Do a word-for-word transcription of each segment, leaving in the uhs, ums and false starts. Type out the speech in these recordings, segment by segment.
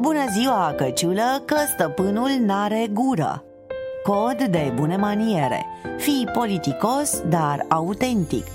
Bună ziua, căciulă, că stăpânul n-are gură. Cod de bune maniere. Fii politicos, dar autentic.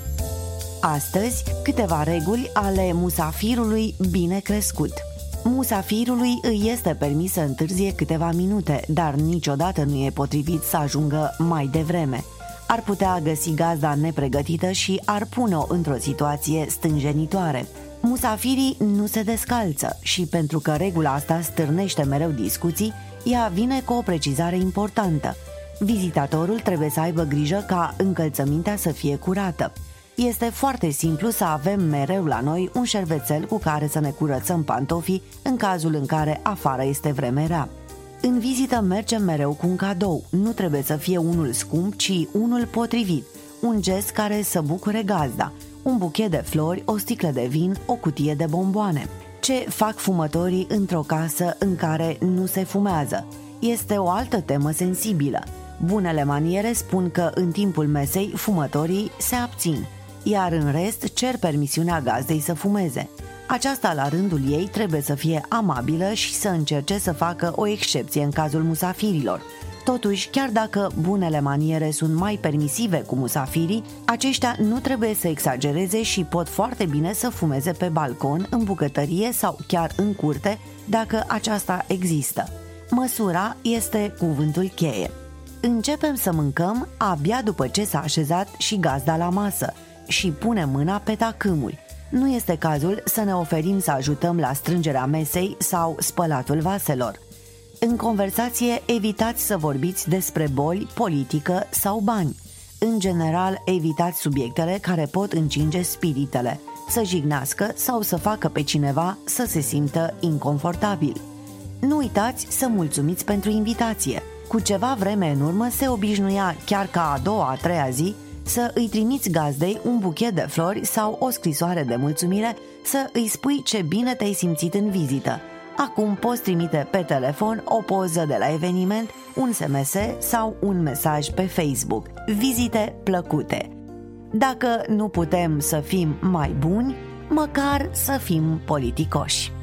Astăzi, câteva reguli ale musafirului bine crescut. Musafirului îi este permis să întârzie câteva minute, dar niciodată nu e potrivit să ajungă mai devreme. Ar putea găsi gazda nepregătită și ar pune-o într-o situație stânjenitoare. Musafirii nu se descalță și pentru că regula asta stârnește mereu discuții, ea vine cu o precizare importantă. Vizitatorul trebuie să aibă grijă ca încălțămintea să fie curată. Este foarte simplu să avem mereu la noi un șervețel cu care să ne curățăm pantofii în cazul în care afară este vreme rea. În vizită mergem mereu cu un cadou. Nu trebuie să fie unul scump, ci unul potrivit. Un gest care să bucure gazda. Un buchet de flori, o sticlă de vin, o cutie de bomboane. Ce fac fumătorii într-o casă în care nu se fumează? Este o altă temă sensibilă. Bunele maniere spun că în timpul mesei fumătorii se abțin, iar în rest cer permisiunea gazdei să fumeze. Aceasta la rândul ei trebuie să fie amabilă și să încerce să facă o excepție în cazul musafirilor. Totuși, chiar dacă bunele maniere sunt mai permisive cu musafirii, aceștia nu trebuie să exagereze și pot foarte bine să fumeze pe balcon, în bucătărie sau chiar în curte, dacă aceasta există. Măsura este cuvântul cheie. Începem să mâncăm abia după ce s-a așezat și gazda la masă și pune mâna pe tacâmuri. Nu este cazul să ne oferim să ajutăm la strângerea mesei sau spălatul vaselor. În conversație evitați să vorbiți despre boli, politică sau bani. În general, evitați subiectele care pot încinge spiritele, să jignească sau să facă pe cineva să se simtă inconfortabil. Nu uitați să mulțumiți pentru invitație. Cu ceva vreme în urmă se obișnuia, chiar ca a doua, a treia zi, să îi trimiți gazdei un buchet de flori sau o scrisoare de mulțumire, să îi spui ce bine te-ai simțit în vizită. Acum poți trimite pe telefon o poză de la eveniment, un S M S sau un mesaj pe Facebook. Vizite plăcute! Dacă nu putem să fim mai buni, măcar să fim politicoși.